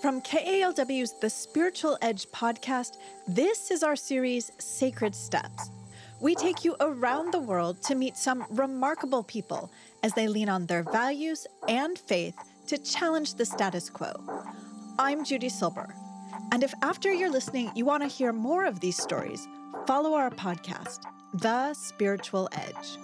From KALW's The Spiritual Edge podcast, this is our series, Sacred Steps. We take you around the world to meet some remarkable people as they lean on their values and faith to challenge the status quo. I'm Judy Silber, and if after you're listening you want to hear more of these stories, follow our podcast, The Spiritual Edge.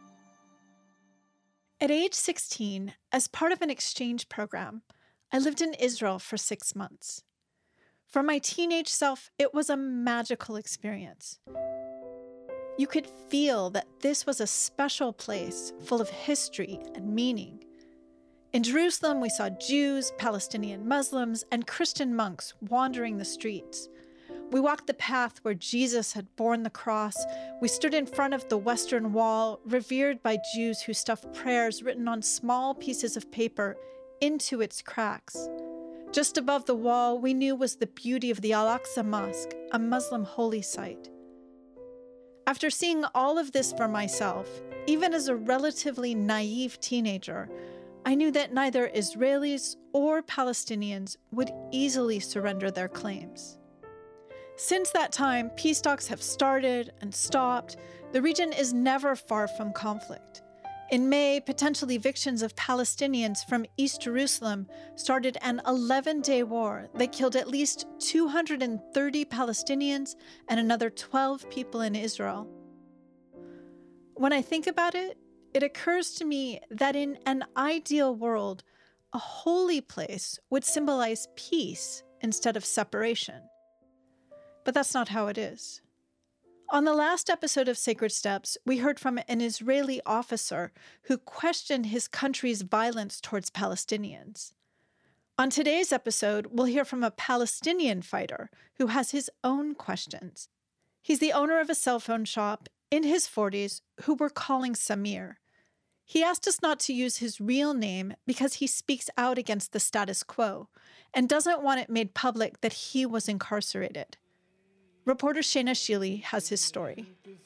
At age 16, as part of an exchange program, I lived in Israel for 6 months. For my teenage self, it was a magical experience. You could feel that this was a special place full of history and meaning. In Jerusalem, we saw Jews, Palestinian Muslims, and Christian monks wandering the streets. We walked the path where Jesus had borne the cross. We stood in front of the Western Wall, revered by Jews who stuffed prayers written on small pieces of paper into its cracks. Just above the wall, we knew was the beauty of the Al-Aqsa Mosque, a Muslim holy site. After seeing all of this for myself, even as a relatively naive teenager, I knew that neither Israelis or Palestinians would easily surrender their claims. Since that time, peace talks have started and stopped. The region is never far from conflict. In May, potential evictions of Palestinians from East Jerusalem started an 11-day war that killed at least 230 Palestinians and another 12 people in Israel. When I think about it, it occurs to me that in an ideal world, a holy place would symbolize peace instead of separation. But that's not how it is. On the last episode of Sacred Steps, we heard from an Israeli officer who questioned his country's violence towards Palestinians. On today's episode, we'll hear from a Palestinian fighter who has his own questions. He's the owner of a cell phone shop in his 40s who we're calling Samir. He asked us not to use his real name because he speaks out against the status quo and doesn't want it made public that he was incarcerated. Reporter Shayna Sheely has his story.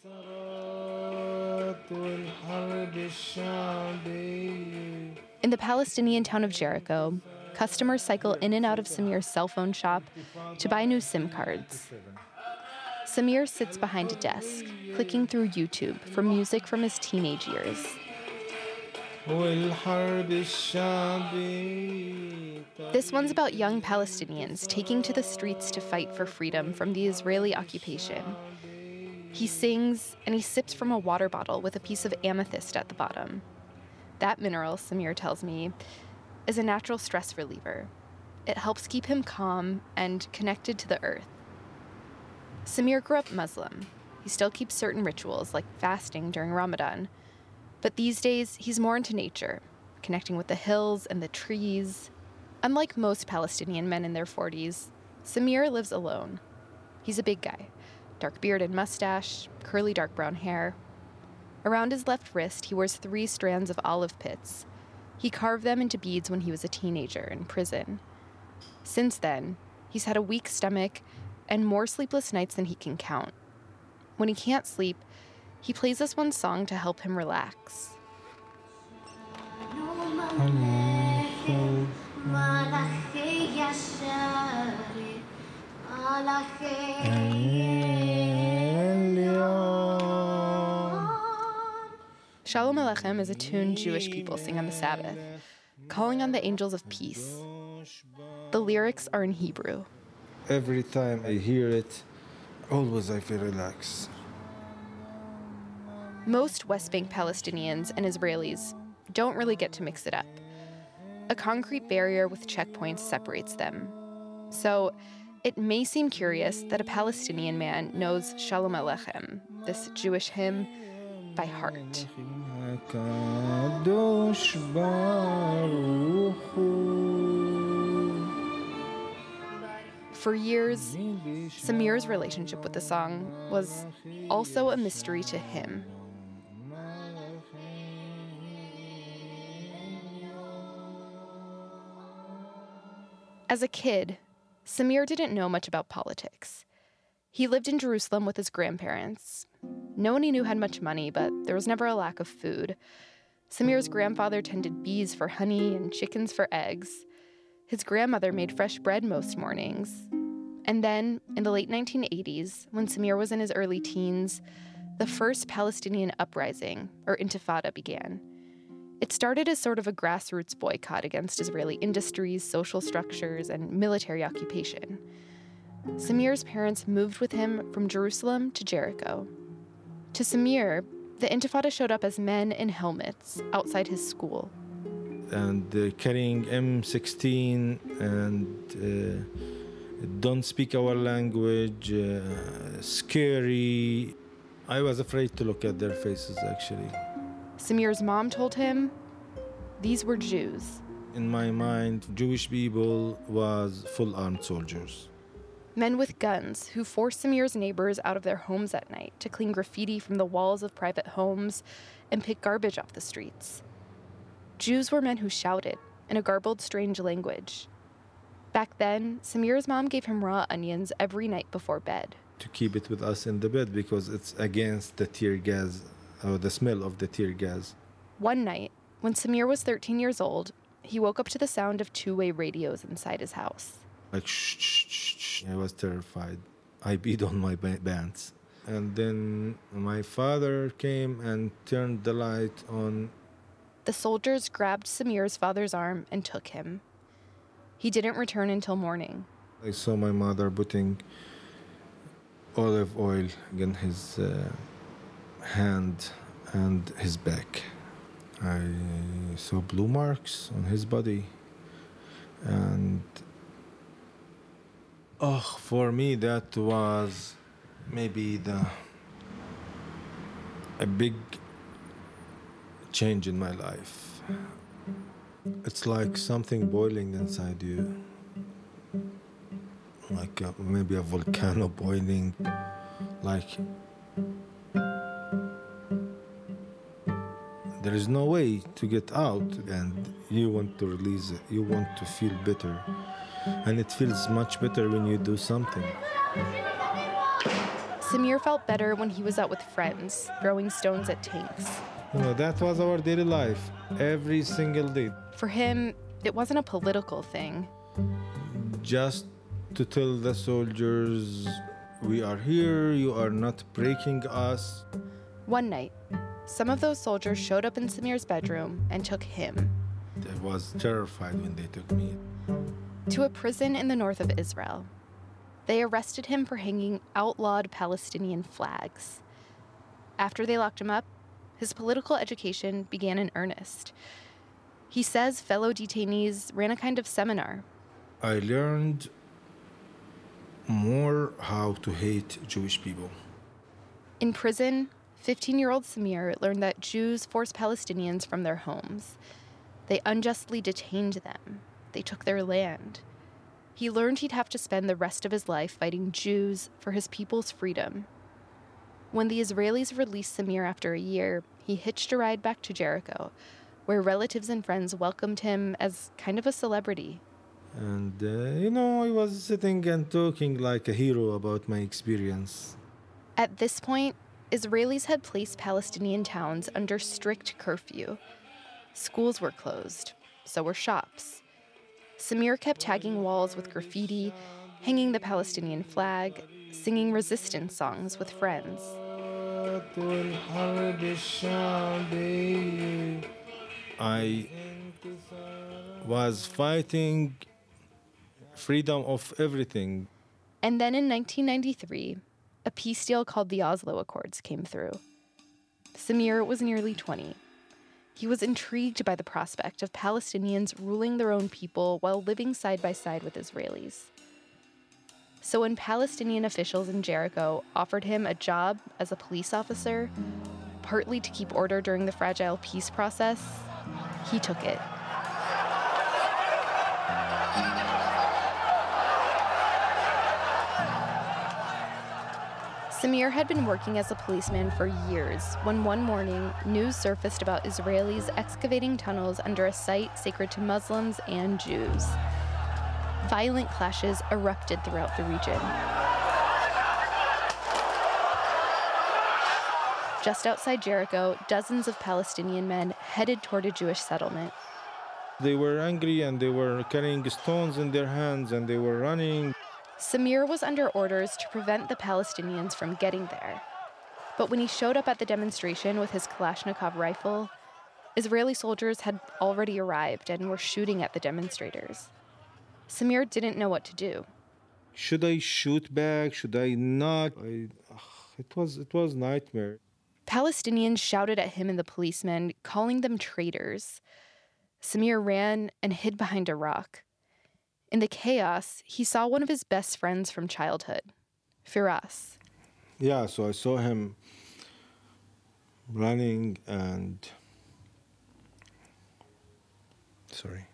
In the Palestinian town of Jericho, customers cycle in and out of Samir's cell phone shop to buy new SIM cards. Samir sits behind a desk, clicking through YouTube for music from his teenage years. This one's about young Palestinians taking to the streets to fight for freedom from the Israeli occupation. He sings and he sips from a water bottle with a piece of amethyst at the bottom. That mineral, Samir tells me, is a natural stress reliever. It helps keep him calm and connected to the earth. Samir grew up Muslim. He still keeps certain rituals like fasting during Ramadan. But these days, he's more into nature, connecting with the hills and the trees. Unlike most Palestinian men in their 40s, Samir lives alone. He's a big guy, dark beard and mustache, curly dark brown hair. Around his left wrist, he wears 3 strands of olive pits. He carved them into beads when he was a teenager in prison. Since then, he's had a weak stomach and more sleepless nights than he can count. When he can't sleep, he plays us one song to help him relax. Shalom Aleichem is a tune Jewish people sing on the Sabbath, calling on the angels of peace. The lyrics are in Hebrew. Every time I hear it, always I feel relaxed. Most West Bank Palestinians and Israelis don't really get to mix it up. A concrete barrier with checkpoints separates them. So it may seem curious that a Palestinian man knows Shalom Aleichem, this Jewish hymn, by heart. For years, Samir's relationship with the song was also a mystery to him. As a kid, Samir didn't know much about politics. He lived in Jerusalem with his grandparents. No one he knew had much money, but there was never a lack of food. Samir's grandfather tended bees for honey and chickens for eggs. His grandmother made fresh bread most mornings. And then, in the late 1980s, when Samir was in his early teens, the first Palestinian uprising, or Intifada, began. It started as sort of a grassroots boycott against Israeli industries, social structures, and military occupation. Samir's parents moved with him from Jerusalem to Jericho. To Samir, the Intifada showed up as men in helmets outside his school. And carrying M16 and don't speak our language, scary. I was afraid to look at their faces, actually. Samir's mom told him these were Jews. In my mind, Jewish people was full armed soldiers. Men with guns who forced Samir's neighbors out of their homes at night to clean graffiti from the walls of private homes and pick garbage off the streets. Jews were men who shouted in a garbled, strange language. Back then, Samir's mom gave him raw onions every night before bed. To keep it with us in the bed because it's against the tear gas, or the smell of the tear gas. One night, when Samir was 13 years old, he woke up to the sound of two-way radios inside his house. Like, shh, shh, shh, shh. I was terrified. I beat on my bands. And then my father came and turned the light on. The soldiers grabbed Samir's father's arm and took him. He didn't return until morning. I saw my mother putting olive oil in his hand and his back. I saw blue marks on his body. And for me that was maybe a big change in my life. It's like something boiling inside you, like maybe a volcano boiling, like there is no way to get out, and you want to release it, you want to feel better, and it feels much better when you do something. Samir felt better when he was out with friends, throwing stones at tanks. That was our daily life, every single day. For him, it wasn't a political thing. Just to tell the soldiers, we are here, you are not breaking us. One night, some of those soldiers showed up in Samir's bedroom and took him. I was terrified when they took me. To a prison in the north of Israel. They arrested him for hanging outlawed Palestinian flags. After they locked him up, his political education began in earnest. He says fellow detainees ran a kind of seminar. I learned more how to hate Jewish people. In prison, 15-year-old Samir learned that Jews forced Palestinians from their homes. They unjustly detained them. They took their land. He learned he'd have to spend the rest of his life fighting Jews for his people's freedom. When the Israelis released Samir after a year, he hitched a ride back to Jericho, where relatives and friends welcomed him as kind of a celebrity. And, I was sitting and talking like a hero about my experience. At this point, Israelis had placed Palestinian towns under strict curfew. Schools were closed, so were shops. Samir kept tagging walls with graffiti, hanging the Palestinian flag, singing resistance songs with friends. I was fighting freedom of everything. And then in 1993, a peace deal called the Oslo Accords came through. Samir was nearly 20. He was intrigued by the prospect of Palestinians ruling their own people while living side by side with Israelis. So when Palestinian officials in Jericho offered him a job as a police officer, partly to keep order during the fragile peace process, he took it. Samir had been working as a policeman for years when one morning news surfaced about Israelis excavating tunnels under a site sacred to Muslims and Jews. Violent clashes erupted throughout the region. Just outside Jericho, dozens of Palestinian men headed toward a Jewish settlement. They were angry and they were carrying stones in their hands and they were running. Samir was under orders to prevent the Palestinians from getting there. But when he showed up at the demonstration with his Kalashnikov rifle, Israeli soldiers had already arrived and were shooting at the demonstrators. Samir didn't know what to do. Should I shoot back? Should I not? It was nightmare. Palestinians shouted at him and the policemen, calling them traitors. Samir ran and hid behind a rock. In the chaos, he saw one of his best friends from childhood, Firas. Yeah, so I saw him running and... Sorry.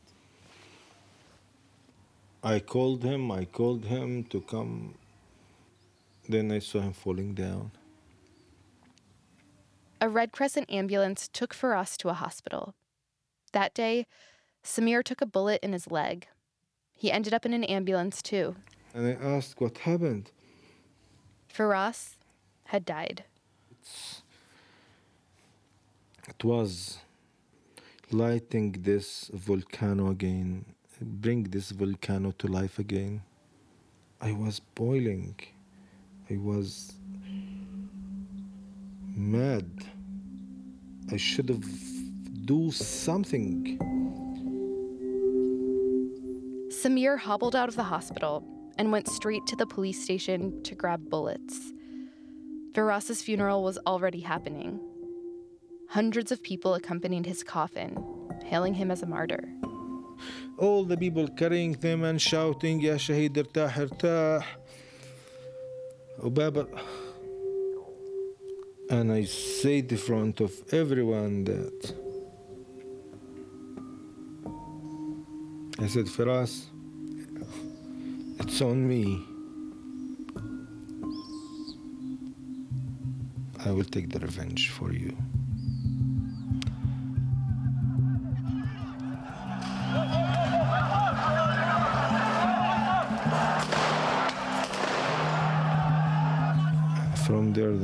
I called him to come. Then I saw him falling down. A Red Crescent ambulance took Firas to a hospital. That day, Samir took a bullet in his leg. He ended up in an ambulance, too. And I asked what happened. Firas had died. It was lighting this volcano again, bring this volcano to life again. I was boiling. I was mad. I should have do something. Samir hobbled out of the hospital and went straight to the police station to grab bullets. Firas's funeral was already happening. Hundreds of people accompanied his coffin, hailing him as a martyr. All the people carrying them and shouting, Ya Shaheed irtah irtah. Baba. And I said in front of everyone that I said, Firas, it's on me. I will take the revenge for you. From there,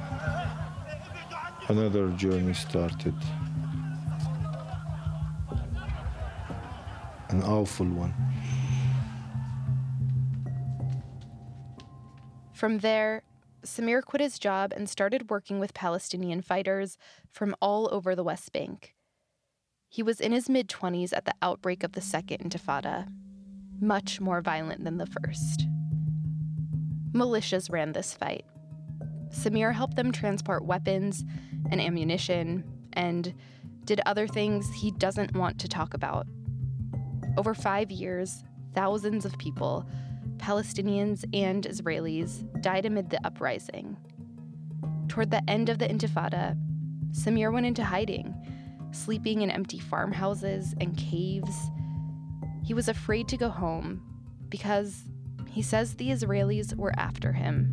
another journey started. An awful one. From there, Samir quit his job and started working with Palestinian fighters from all over the West Bank. He was in his mid-20s at the outbreak of the Second Intifada, much more violent than the first. Militias ran this fight. Samir helped them transport weapons and ammunition and did other things he doesn't want to talk about. Over 5 years, thousands of people, Palestinians and Israelis, died amid the uprising. Toward the end of the Intifada, Samir went into hiding, sleeping in empty farmhouses and caves. He was afraid to go home because he says the Israelis were after him.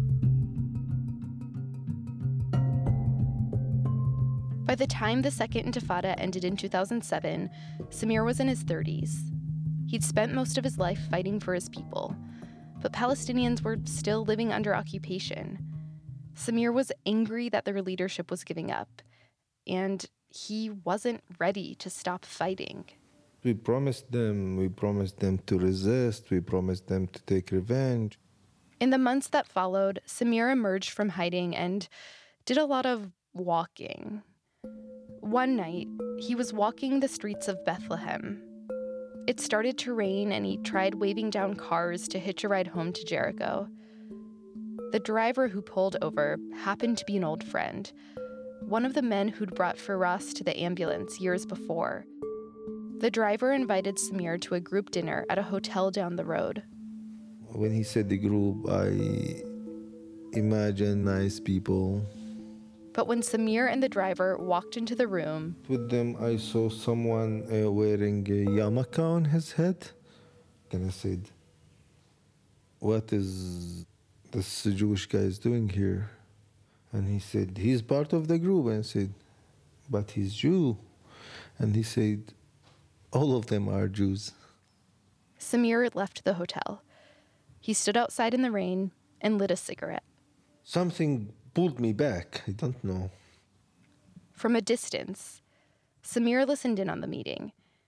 By the time the Second Intifada ended in 2007, Samir was in his 30s. He'd spent most of his life fighting for his people, but Palestinians were still living under occupation. Samir was angry that their leadership was giving up, and he wasn't ready to stop fighting. We promised them to resist, we promised them to take revenge. In the months that followed, Samir emerged from hiding and did a lot of walking. One night, he was walking the streets of Bethlehem. It started to rain, and he tried waving down cars to hitch a ride home to Jericho. The driver who pulled over happened to be an old friend, one of the men who'd brought Firas to the ambulance years before. The driver invited Samir to a group dinner at a hotel down the road. When he said the group, I imagined nice people. But when Samir and the driver walked into the room, With them, I saw someone wearing a yarmulke on his head. And I said, what is this Jewish guy is doing here? And he said, he's part of the group. And I said, but he's Jew. And he said, all of them are Jews. Samir left the hotel. He stood outside in the rain and lit a cigarette. Something pulled me back. I don't know. From a distance, Samir listened in on the meeting.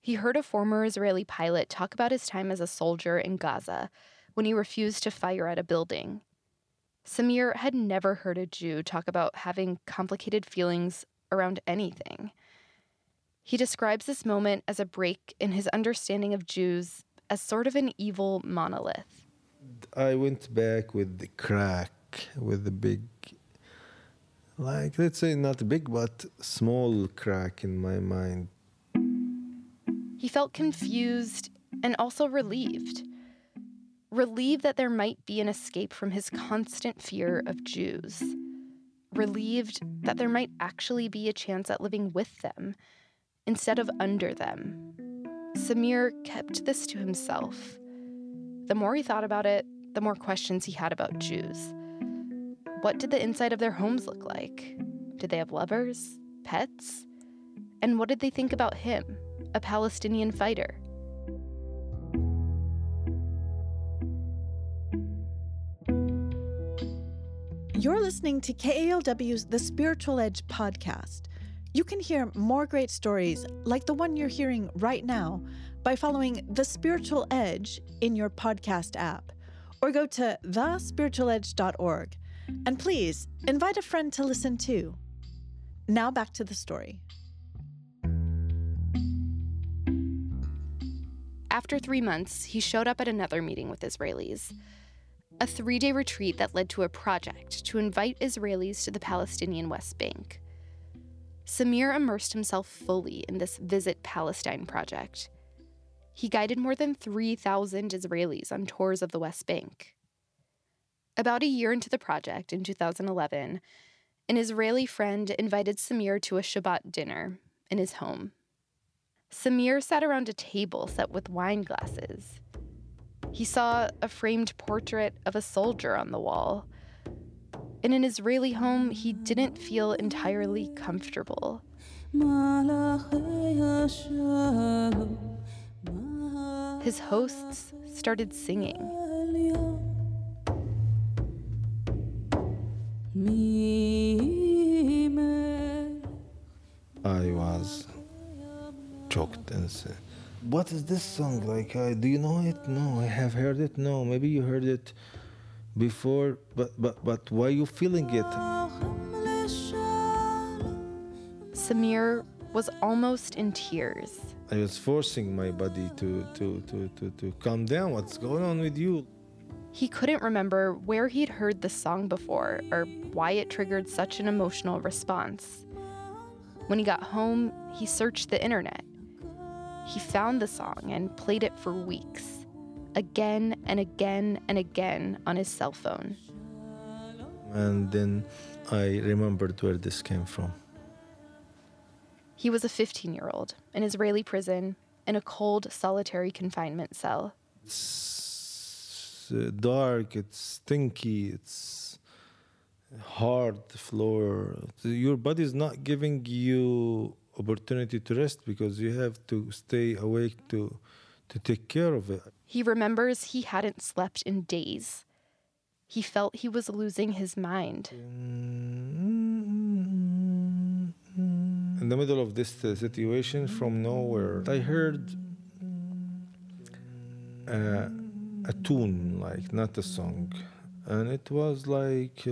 He heard a former Israeli pilot talk about his time as a soldier in Gaza when he refused to fire at a building. Samir had never heard a Jew talk about having complicated feelings around anything. He describes this moment as a break in his understanding of Jews as sort of an evil monolith. I went back with the crack, with the big, like, let's say not big, but small crack in my mind. He felt confused and also relieved. Relieved that there might be an escape from his constant fear of Jews. Relieved that there might actually be a chance at living with them instead of under them. Samir kept this to himself. The more he thought about it, the more questions he had about Jews. What did the inside of their homes look like? Did they have lovers? Pets? And what did they think about him, a Palestinian fighter? You're listening to KALW's The Spiritual Edge podcast. You can hear more great stories like the one you're hearing right now by following The Spiritual Edge in your podcast app, or go to thespiritualedge.org. And please, invite a friend to listen too. Now back to the story. After 3 months, he showed up at another meeting with Israelis. A 3-day retreat that led to a project to invite Israelis to the Palestinian West Bank. Samir immersed himself fully in this Visit Palestine project. He guided more than 3,000 Israelis on tours of the West Bank. About a year into the project, in 2011, an Israeli friend invited Samir to a Shabbat dinner in his home. Samir sat around a table set with wine glasses. He saw a framed portrait of a soldier on the wall. In an Israeli home, he didn't feel entirely comfortable. His hosts started singing. I was shocked and said, "What is this song? Like, do you know it? No, I have heard it. No, maybe you heard it before, but why are you feeling it?" Samir was almost in tears. I was forcing my body to calm down. What's going on with you? He couldn't remember where he'd heard the song before or why it triggered such an emotional response. When he got home, he searched the internet. He found the song and played it for weeks, again and again and again on his cell phone. And then I remembered where this came from. He was a 15-year-old in Israeli prison in a cold, solitary confinement cell. It's dark, it's stinky, it's hard floor. Your body is not giving you opportunity to rest because you have to stay awake to take care of it. He remembers he hadn't slept in days. He felt he was losing his mind. In the middle of this situation, from nowhere, I heard a tune, like not a song. And it was like...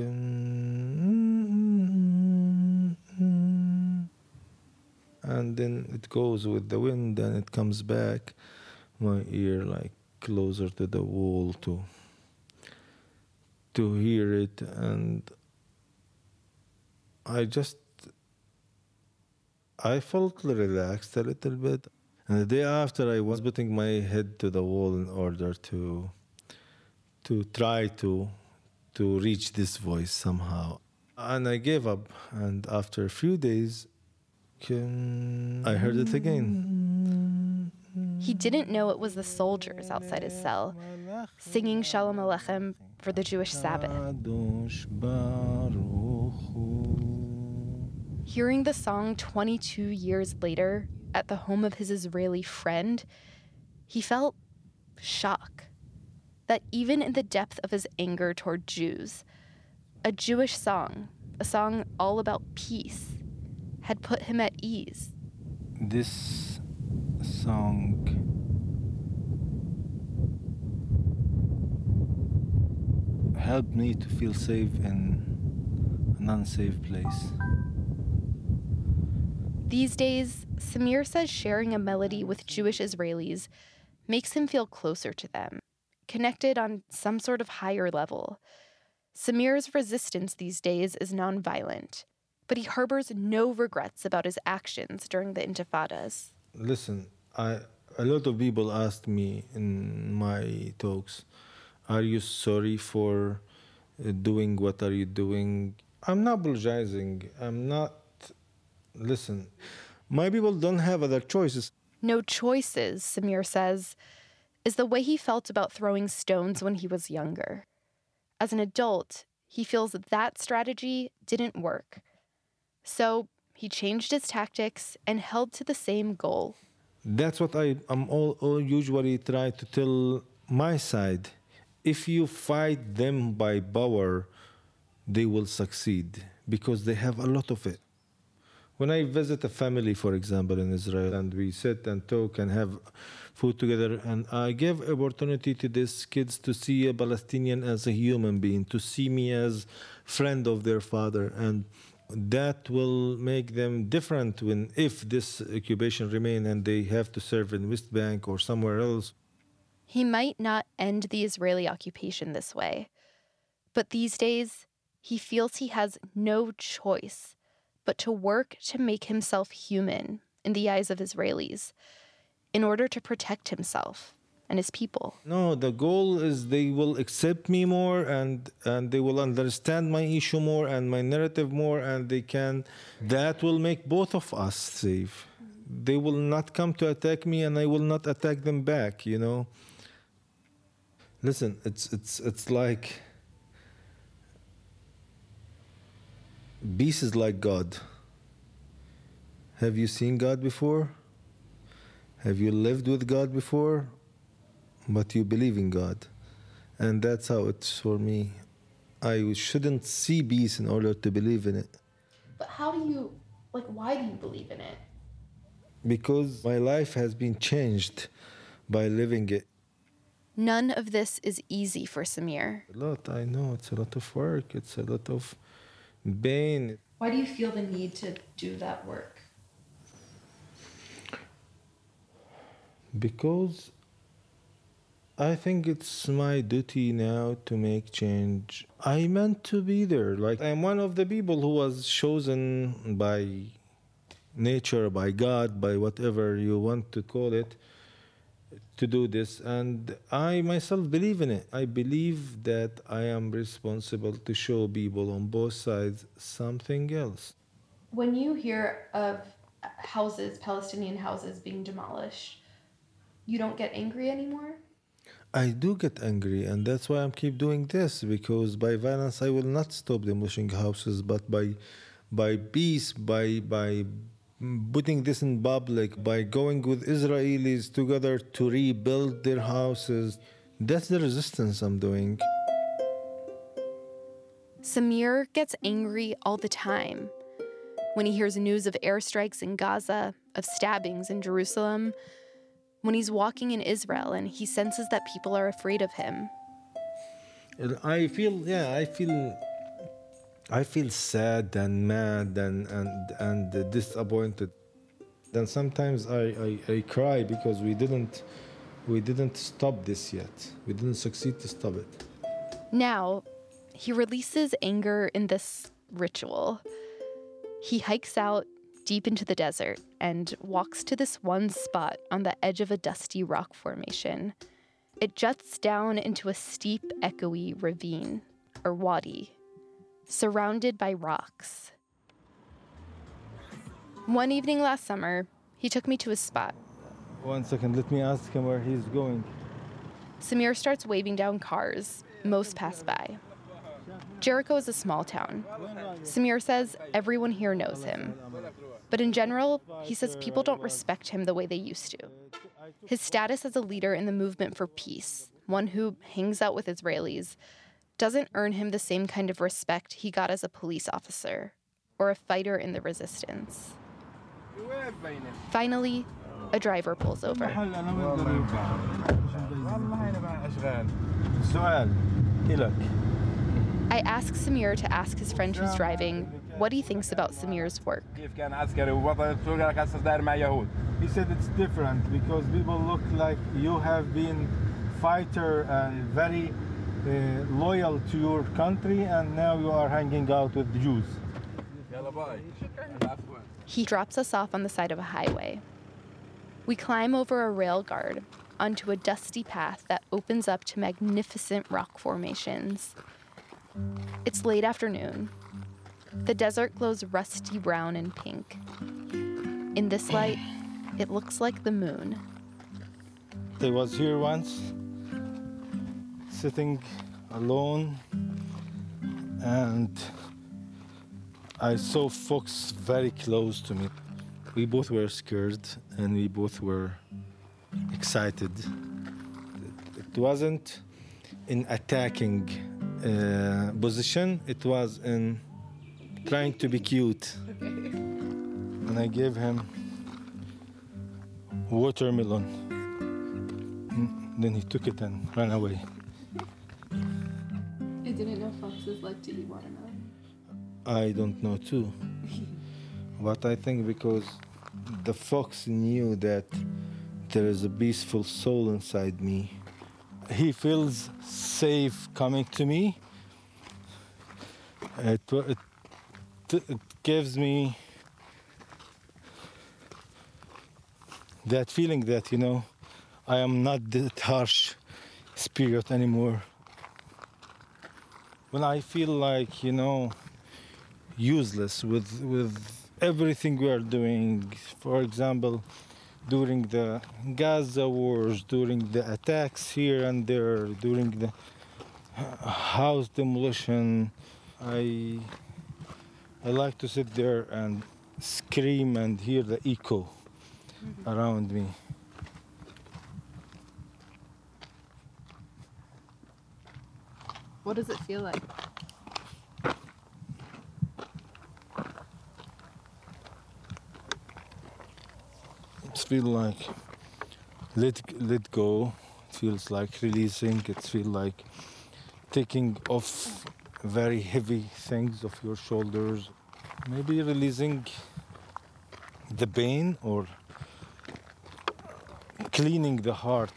and then it goes with the wind and it comes back. My ear like closer to the wall to hear it, and I felt relaxed a little bit. And the day after, I was putting my head to the wall in order to try to reach this voice somehow. And I gave up. And after a few days, I heard it again. He didn't know it was the soldiers outside his cell, singing Shalom Aleichem for the Jewish Sabbath. Hearing the song 22 years later at the home of his Israeli friend, he felt shock that even in the depth of his anger toward Jews, a Jewish song, a song all about peace, had put him at ease. This song helped me to feel safe in an unsafe place. These days, Samir says sharing a melody with Jewish Israelis makes him feel closer to them, connected on some sort of higher level. Samir's resistance these days is nonviolent, but he harbors no regrets about his actions during the intifadas. Listen, a lot of people asked me in my talks, are you sorry for doing what are you doing? I'm not apologizing. Listen, my people don't have other choices. No choices, Samir says, is the way he felt about throwing stones when he was younger. As an adult, he feels that strategy didn't work. So he changed his tactics and held to the same goal. That's what I'm all usually try to tell my side. If you fight them by power, they will succeed because they have a lot of it. When I visit a family, for example, in Israel, and we sit and talk and have food together, and I give opportunity to these kids to see a Palestinian as a human being, to see me as friend of their father, and that will make them different if this occupation remain and they have to serve in West Bank or somewhere else. He might not end the Israeli occupation this way, but these days, he feels he has no choice but to work to make himself human in the eyes of Israelis in order to protect himself and his people. No, the goal is they will accept me more and they will understand my issue more and my narrative more, and that will make both of us safe. They will not come to attack me and I will not attack them back, you know. Listen, it's like peace is like God. Have you seen God before? Have you lived with God before? But you believe in God. And that's how it's for me. I shouldn't see peace in order to believe in it. But why do you believe in it? Because my life has been changed by living it. None of this is easy for Samir. A lot, I know. It's a lot of work. It's a lot of pain. Why do you feel the need to do that work? Because I think it's my duty now to make change. I meant to be there. Like, I'm one of the people who was chosen by nature, by God, by whatever you want to call it, to do this. And I myself believe in it. I believe that I am responsible to show people on both sides something else. When you hear of houses, Palestinian houses being demolished, you don't get angry anymore? I do get angry, and that's why I keep doing this, because by violence I will not stop demolishing houses, but by peace, by putting this in public, by going with Israelis together to rebuild their houses. That's the resistance I'm doing. Samir gets angry all the time. When he hears news of airstrikes in Gaza, of stabbings in Jerusalem, when he's walking in Israel and he senses that people are afraid of him. I feel sad and mad and disappointed. Then sometimes I cry because we didn't stop this yet. We didn't succeed to stop it. Now, he releases anger in this ritual. He hikes out deep into the desert and walks to this one spot on the edge of a dusty rock formation. It juts down into a steep, echoey ravine, or wadi, surrounded by rocks. One evening last summer, he took me to his spot. 1 second, let me ask him where he's going. Samir starts waving down cars. Most pass by. Jericho is a small town. Samir says everyone here knows him. But in general, he says people don't respect him the way they used to. His status as a leader in the movement for peace, one who hangs out with Israelis, doesn't earn him the same kind of respect he got as a police officer or a fighter in the resistance. Finally, A driver pulls over. I ask Samir to ask his friend who's driving what he thinks about Samir's work. He said it's different because people look like you have been fighter and very loyal to your country, and now you are hanging out with Jews. He drops us off on the side of a highway. We climb over a rail guard onto a dusty path that opens up to magnificent rock formations. It's late afternoon. The desert glows rusty brown and pink. In this light, it looks like the moon. I was here once, sitting alone, and I saw Fox very close to me. We both were scared and we both were excited. It wasn't in attacking position, it was in trying to be cute. Okay. And I gave him watermelon. Then he took it and ran away. I didn't know foxes like to eat watermelon. I don't know too. But I think because the fox knew that there is a peaceful soul inside me, he feels safe coming to me. It gives me that feeling that, I am not that harsh spirit anymore. When I feel like, useless with everything we are doing, for example, during the Gaza wars, during the attacks here and there, during the house demolition, I like to sit there and scream and hear the echo around me. What does it feel like? It feels like let go. It feels like releasing. It feels like taking off very heavy things off your shoulders. Maybe releasing the pain or cleaning the heart.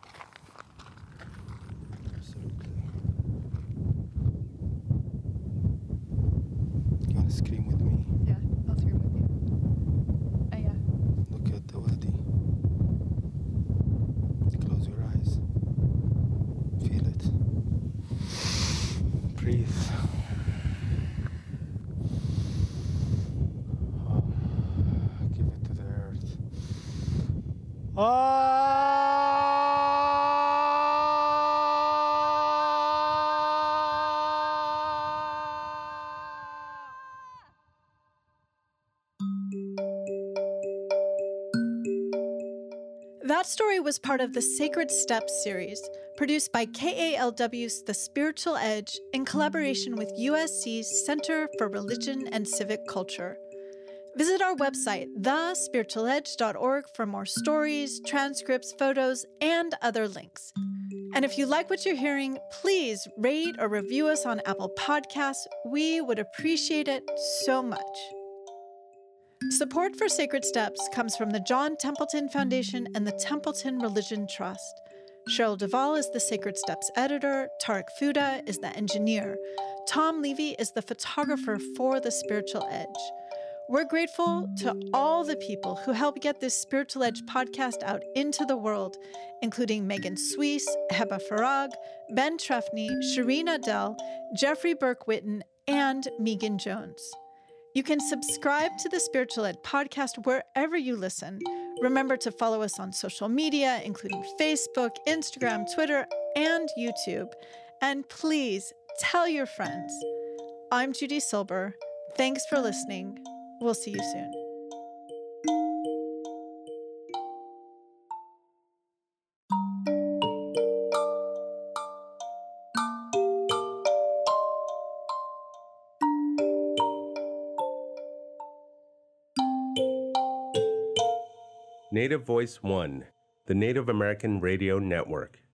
You want to scream with me? Yeah, I'll scream with you. Yeah. Look at the wadi. Close your eyes. Feel it. Breathe. Give it to the earth. That story was part of the Sacred Steps series, produced by KALW's The Spiritual Edge in collaboration with USC's Center for Religion and Civic Culture. Visit our website, thespiritualedge.org, for more stories, transcripts, photos, and other links. And if you like what you're hearing, please rate or review us on Apple Podcasts. We would appreciate it so much. Support for Sacred Steps comes from the John Templeton Foundation and the Templeton Religion Trust. Cheryl Duvall is the Sacred Steps editor, Tarek Fouda is the engineer, Tom Levy is the photographer for The Spiritual Edge. We're grateful to all the people who help get this Spiritual Edge podcast out into the world, including Megan Suisse, Heba Farag, Ben Trefny, Shireen Adel, Jeffrey Burke-Witten, and Megan Jones. You can subscribe to the Spiritual Ed podcast wherever you listen. Remember to follow us on social media, including Facebook, Instagram, Twitter, and YouTube. And please tell your friends. I'm Judy Silber. Thanks for listening. We'll see you soon. Native Voice One, the Native American Radio Network.